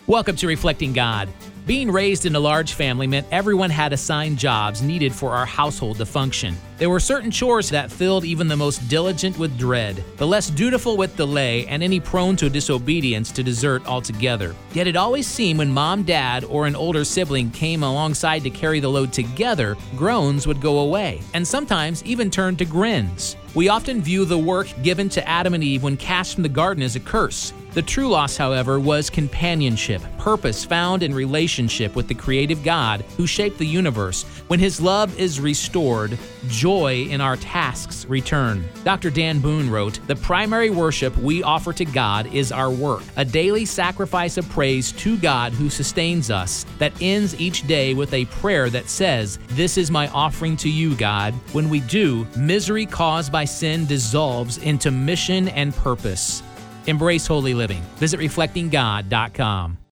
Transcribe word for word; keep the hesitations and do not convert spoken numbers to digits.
Welcome to Reflecting God. Being raised in a large family meant everyone had assigned jobs needed for our household to function. There were certain chores that filled even the most diligent with dread, the less dutiful with delay, and any prone to disobedience to desert altogether. Yet it always seemed when mom, dad, or an older sibling came alongside to carry the load together, groans would go away, and sometimes even turn to grins. We often view the work given to Adam and Eve when cast from the garden as a curse. The true loss, however, was companionship, purpose found in relationship with the creative God who shaped the universe. When His love is restored, joy in our tasks return. Doctor Dan Boone wrote, "The primary worship we offer to God is our work, a daily sacrifice of praise to God who sustains us, that ends each day with a prayer that says, 'This is my offering to you, God.' When we do, misery caused by sin dissolves into mission and purpose." Embrace holy living. Visit reflecting god dot com.